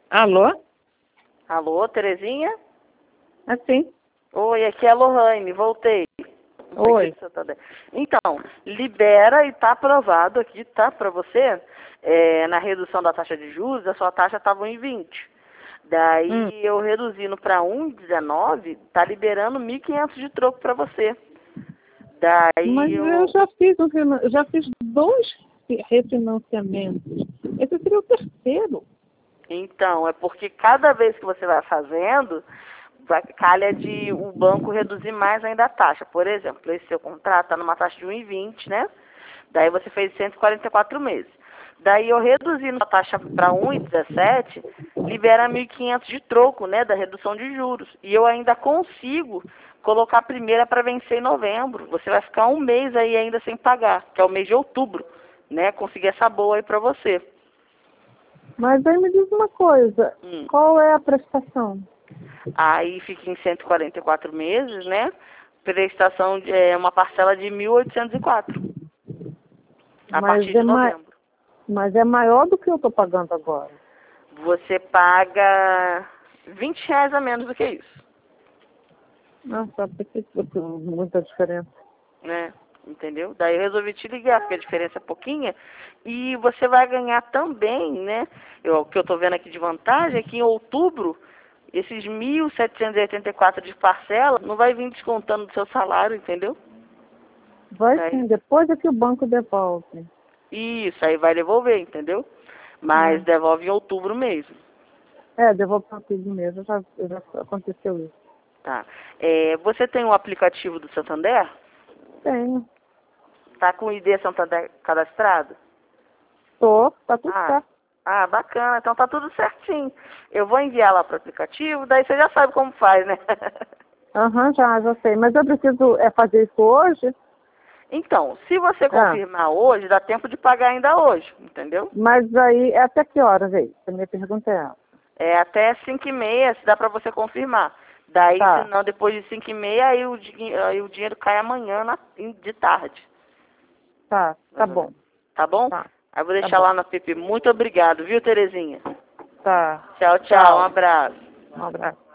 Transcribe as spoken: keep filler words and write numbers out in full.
Alô? Alô, Terezinha? Assim? Oi, aqui é a Lohane, voltei. Oi. Então, libera e tá aprovado aqui, tá, pra você, é, na redução da taxa de juros, a sua taxa estava um vírgula vinte. Daí Hum. eu reduzindo para um vírgula dezenove, tá liberando mil e quinhentos de troco para você. Daí Mas eu... eu já fiz, um, finan- eu já fiz dois refinanciamentos. Esse seria o terceiro. Então, é porque cada vez que você vai fazendo, vai, calha de o banco reduzir mais ainda a taxa. Por exemplo, esse seu contrato está numa taxa de um vírgula vinte, né? Daí você fez cento e quarenta e quatro meses. Daí eu reduzindo a taxa para um vírgula dezessete, libera mil e quinhentos de troco, né, da redução de juros. E eu ainda consigo colocar a primeira para vencer em novembro. Você vai ficar um mês aí ainda sem pagar, que é o mês de outubro, né? Conseguir essa boa aí para você. Mas aí me diz uma coisa, Hum. qual é a prestação? Aí fica em cento e quarenta e quatro meses, né? Prestação de é, uma parcela de mil oitocentos e quatro. A Mas partir é, de ma novembro. mas é maior do que eu estou pagando agora. Você paga vinte reais a menos do que isso, Nossa, porque tem muita diferença. né? Entendeu? Daí eu resolvi te ligar, porque a diferença é pouquinha. E você vai ganhar também, né? Eu, o que eu tô vendo aqui de vantagem é que em outubro, esses mil setecentos e oitenta e quatro de parcela não vai vir descontando do seu salário, entendeu? Vai Daí, sim, depois é que o banco devolve. isso, aí vai devolver, entendeu? Mas É, devolve em outubro mesmo. é devolve para tudo mesmo, já, já aconteceu isso. Tá. É, você tem um aplicativo do Santander? Tenho. Tá com o I D Santander cadastrado? Tô, tá tudo Ah, certo. ah, bacana. Então tá tudo certinho. Eu vou enviar lá pro aplicativo, daí você já sabe como faz, né? Aham, já, já sei. Mas eu preciso é, fazer isso hoje? Então, se você Ah, confirmar hoje, dá tempo de pagar ainda hoje, entendeu? mas aí, é até que horas aí? A minha pergunta é essa. É até cinco e meia, se dá pra você confirmar. Daí, se Tá, não, depois de cinco e meia, aí o, di- aí o dinheiro cai amanhã na- de tarde. tá, tá Mais ou bom. menos. Tá bom? Tá, Aí eu vou tá deixar bom. lá na P P. Muito obrigado, viu, Terezinha? Tá. Tchau, tchau. Um Tchau. abraço. Um abraço.